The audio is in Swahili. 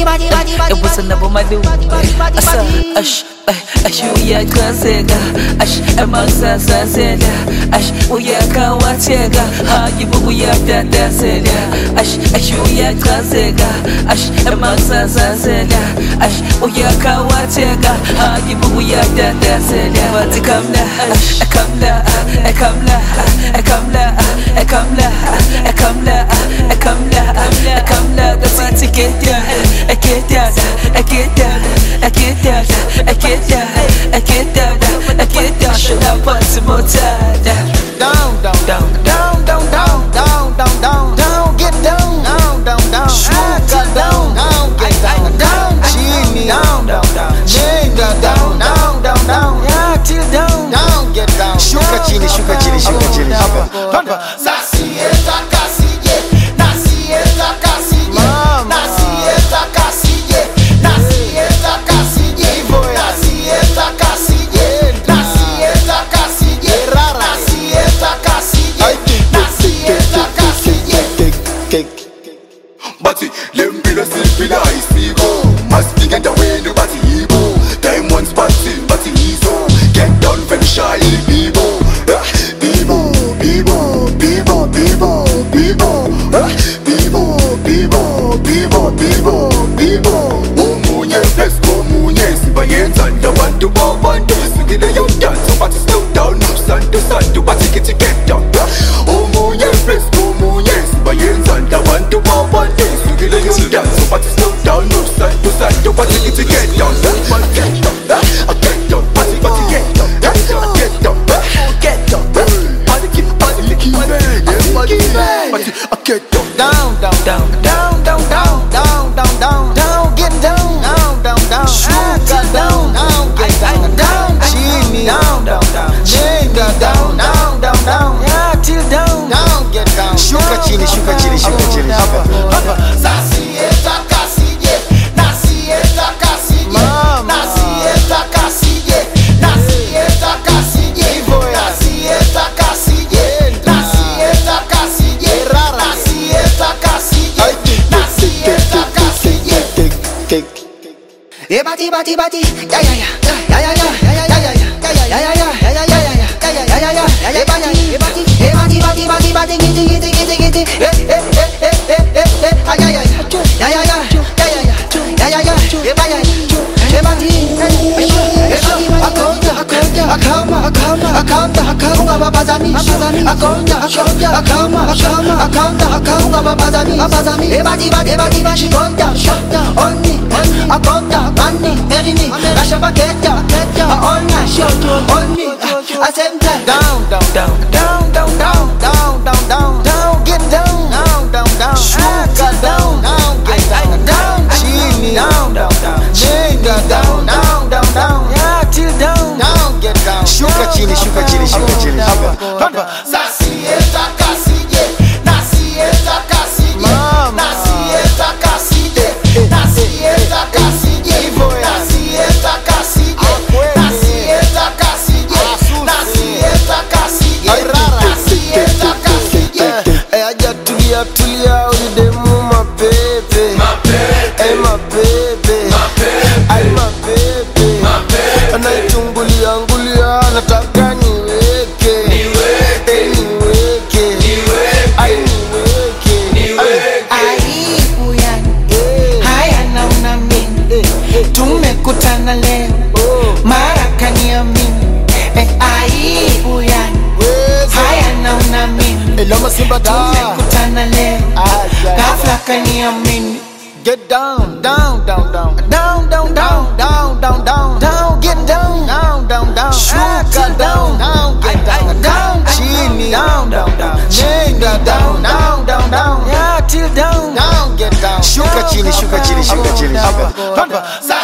It was another my dude. I saw ash uya kansega ash amasa sasela ash uya kawatega ha yibu ya dadasela ash uya kansega ash amasa sasela ash uya kawatega ha yibu ya dadasela but kamla that's it get down should I put some more time down get down sugar down get down chini down jenga down yeah till down get down shuka chini nasieta kasije nasieta kasije nasieta kasije nasieta kasije nasieta kasije nasieta kasije nasieta kasije Bati lembila silpila isigo must be get away no bati ibo time one spotty bati iso get down very shy bibo bibo bibo bibo bibo bibo bibo bibo bibo bibo bibo umunye plus umunye sibayenza ndabantu babantu sikile yo dance bati slow down santo bati get down umunye plus umunye sibayenza ndabantu babantu sikile yo dance bati slow down santo bati get down get down bati get down get down sugar down get down chini down jenga down yeah till down get down shuka chini nasieta kasije nasieta kasije nasieta kasije nasieta kasije nasieta kasije nasieta kasije nasieta kasije bati down get down sugar down get down chini down jenga down yeah till down get down shuka chini nasieta kasije nasieta kasije nasieta kasije nasieta kasije nasieta kasije nasieta kasije nasieta kasije aja tulia ulidemu mapepe ay mapepe anaitungulia nataka niweke aibu yani haya naona mimi tumekutana leo mara kaniamini aibu yani haya naona mimi tumekutana leo ghafla kaniamini get down get down sugar down get down chini jenga down yeah till down get down shuka chini